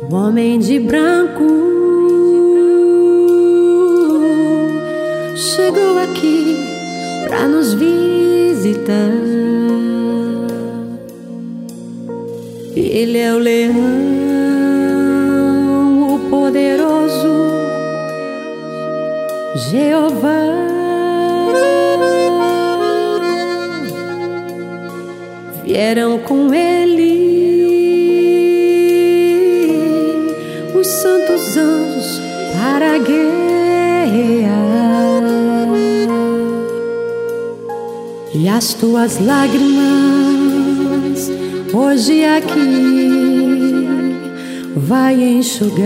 O homem de branco chegou aqui pra nos visitar. Ele é o leão, o poderoso Jeová. Vieram com ele os santos anjos para guerrear. E as tuas lágrimas hoje aqui vai enxugar.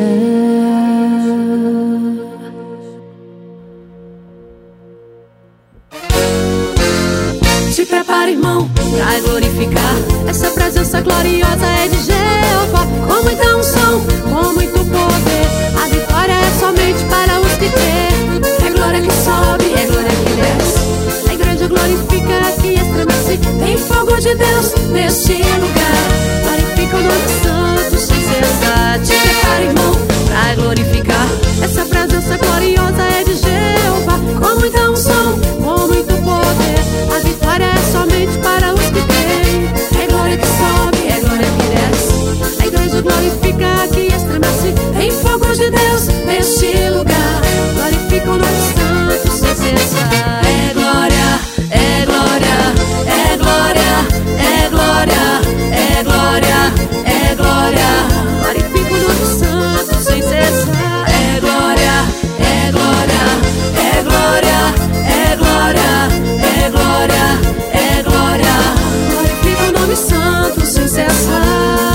Se prepara, irmão, pra glorificar. Essa presença gloriosa é de Jeová. Com muita unção, com muito poder. A vitória é somente para os que crê. É glória que sobe, é glória que desce. A igreja glorifica que estremece. Tem fogo de Deus neste lugar. Glorifica o nome santo sem cessar. Te prepara, irmão, pra glorificar. Essa presença gloriosa é de Jeová. Com muita unção, com muito poder. A vitória é somente para os que creem. É glória que sobe, é glória que desce. A igreja glorifica que estremece. Tem fogo de Deus neste lugar. Glorifica o nome santo sem cessar. É glória, é glória, é glória, é glória, é glória, é glória. Glorifica o nome santo sem cessar. É glória, é glória, é glória, é glória, é glória, é glória. Glorifica o nome santo sem cessar.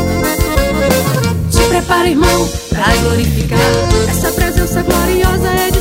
Te prepara, irmão, pra glorificar. Essa presença gloriosa é